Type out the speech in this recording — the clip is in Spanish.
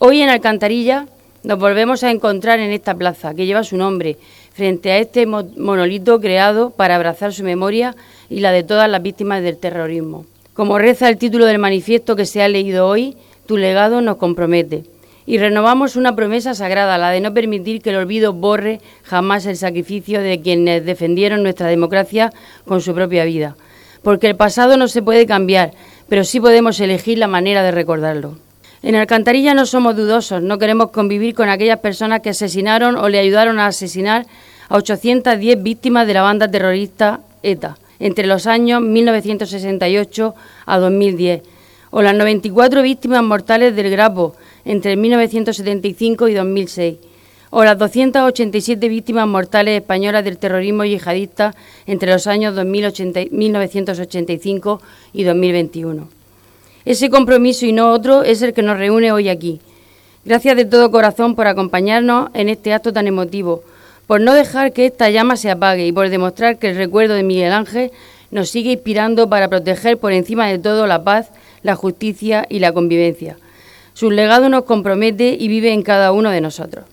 Hoy en Alcantarilla nos volvemos a encontrar en esta plaza que lleva su nombre, frente a este monolito creado para abrazar su memoria y la de todas las víctimas del terrorismo. Como reza el título del manifiesto que se ha leído hoy, tu legado nos compromete. Y renovamos una promesa sagrada, la de no permitir que el olvido borre jamás el sacrificio de quienes defendieron nuestra democracia con su propia vida. Porque el pasado no se puede cambiar, pero sí podemos elegir la manera de recordarlo. En Alcantarilla no somos dudosos, no queremos convivir con aquellas personas que asesinaron o le ayudaron a asesinar a 810 víctimas de la banda terrorista ETA entre los años 1968 a 2010, o las 94 víctimas mortales del Grapo entre 1975 y 2006, o las 287 víctimas mortales españolas del terrorismo yihadista entre los años 1985 y 2021. Ese compromiso y no otro es el que nos reúne hoy aquí. Gracias de todo corazón por acompañarnos en este acto tan emotivo, por no dejar que esta llama se apague y por demostrar que el recuerdo de Miguel Ángel nos sigue inspirando para proteger por encima de todo la paz, la justicia y la convivencia. Su legado nos compromete y vive en cada uno de nosotros.